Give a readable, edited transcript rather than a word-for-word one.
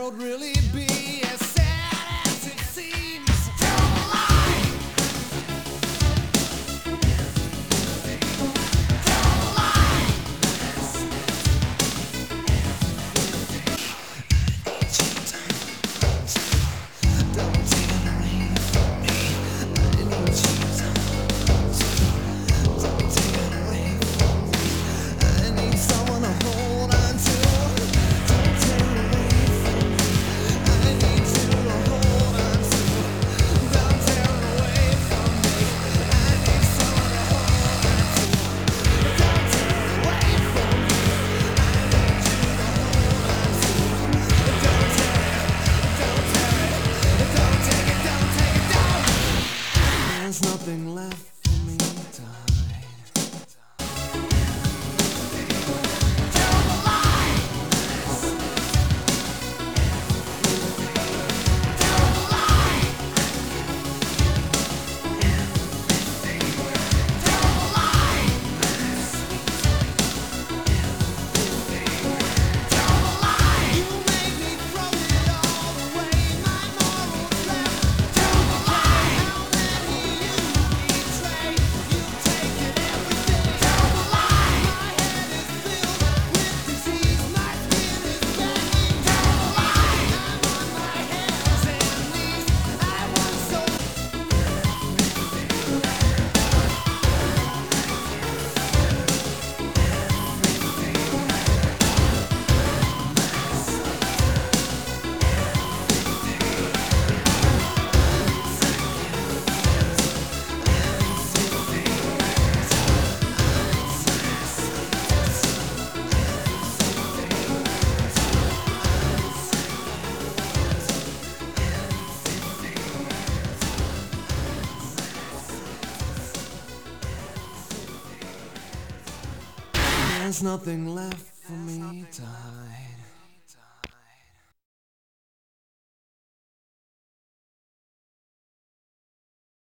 world really be as sad as it seems? Tell the lie. Tell the lie. Don't take it away from me. I need you. Don't take it away from me. I need someone to hold on to. Don't take it away from me. I need you to hold on to. Don't tear it away from me. I need someone to hold on to. Don't tear it away from me. I need you to hold on to. Don't tear it. Don't tear it. Don't take it. Don't take it. Don't. There's nothing left for me to hide. Tell the lie. Tell the lie. Tell the lie. Tell the lie. You made me throw it all away. My morals left. Tell the lie. How many you betrayed? You've taken everything. Tell the lie. My head is filled with disease. My skin is begging. Tell the lie. I'm on my hands and knees. I was so. There's nothing left for me to hide.